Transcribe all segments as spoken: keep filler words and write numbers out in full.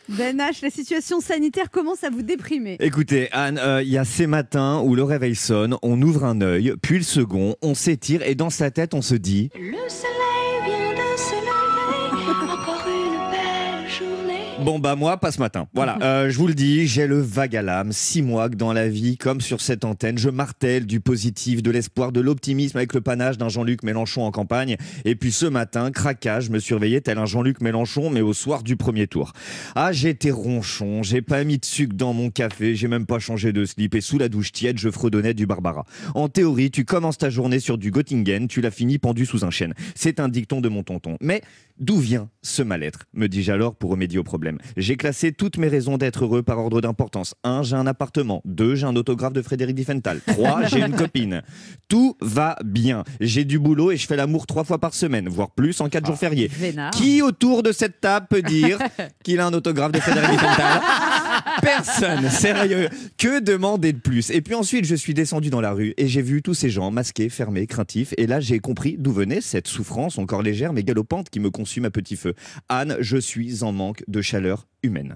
Ben H, la situation sanitaire commence à vous déprimer. Écoutez, Anne, il euh, y a ces matins où le réveil sonne, on ouvre un œil, puis le second, on s'étire et dans sa tête, on se dit... Le soleil vient de se lever, encore une belle journée. Bon bah moi, pas ce matin. Voilà, euh, je vous le dis, j'ai le vague à l'âme. Six mois que dans la vie, comme sur cette antenne, je martèle du positif, de l'espoir, de l'optimisme avec le panache d'un Jean-Luc Mélenchon en campagne. Et puis ce matin, craquage, je me surveillais tel un Jean-Luc Mélenchon, mais au soir du premier tour. Ah, j'étais ronchon, j'ai pas mis de sucre dans mon café, j'ai même pas changé de slip et sous la douche tiède, je fredonnais du Barbara. En théorie, tu commences ta journée sur du Göttingen, tu l'as fini pendu sous un chêne. C'est un dicton de mon tonton. Mais d'où vient ce mal-être, me dis-je alors pour remédier au problème. J'ai classé toutes mes raisons d'être heureux par ordre d'importance. un, j'ai un appartement. deux, j'ai un autographe de Frédéric Diffenthal. trois, j'ai une copine. Tout va bien. J'ai du boulot et je fais l'amour trois fois par semaine, voire plus en quatre jours fériés. Vénard. Qui autour de cette table peut dire qu'il a un autographe de Frédéric Diffenthal? Personne, sérieux. Que demander de plus? Et puis ensuite, je suis descendu dans la rue et j'ai vu tous ces gens masqués, fermés, craintifs. Et là, j'ai compris d'où venait cette souffrance encore légère mais galopante qui me consume à petit feu. Anne, je suis en manque de chaleur humaine.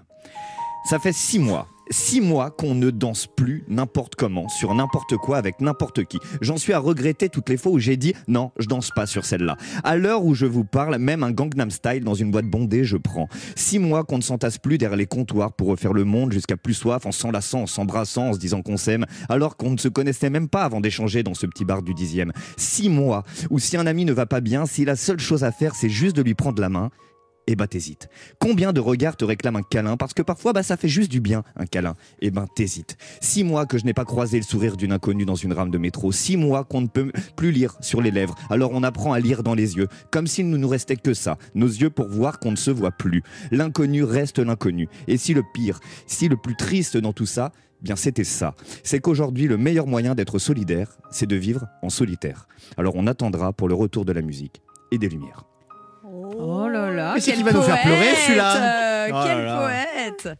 Ça fait six mois. Six mois qu'on ne danse plus n'importe comment, sur n'importe quoi, avec n'importe qui. J'en suis à regretter toutes les fois où j'ai dit non, je danse pas sur celle-là. À l'heure où je vous parle, même un Gangnam Style dans une boîte bondée, je prends. Six mois qu'on ne s'entasse plus derrière les comptoirs pour refaire le monde jusqu'à plus soif, en s'enlaçant, en s'embrassant, en se disant qu'on s'aime, alors qu'on ne se connaissait même pas avant d'échanger dans ce petit bar du dixième. Six mois où si un ami ne va pas bien, si la seule chose à faire c'est juste de lui prendre la main, eh ben t'hésites. Combien de regards te réclament un câlin? Parce que parfois bah, ça fait juste du bien un câlin. Eh ben t'hésites. Six mois que je n'ai pas croisé le sourire d'une inconnue dans une rame de métro. Six mois qu'on ne peut plus lire sur les lèvres. Alors on apprend à lire dans les yeux. Comme s'il ne nous restait que ça. Nos yeux pour voir qu'on ne se voit plus. L'inconnu reste l'inconnu. Et si le pire, si le plus triste dans tout ça, bien c'était ça. C'est qu'aujourd'hui le meilleur moyen d'être solidaire, c'est de vivre en solitaire. Alors on attendra pour le retour de la musique et des lumières. Oh là là, Mais c'est quel qui va nous faire poète, pleurer, celui-là euh, Oh Quel là là. poète.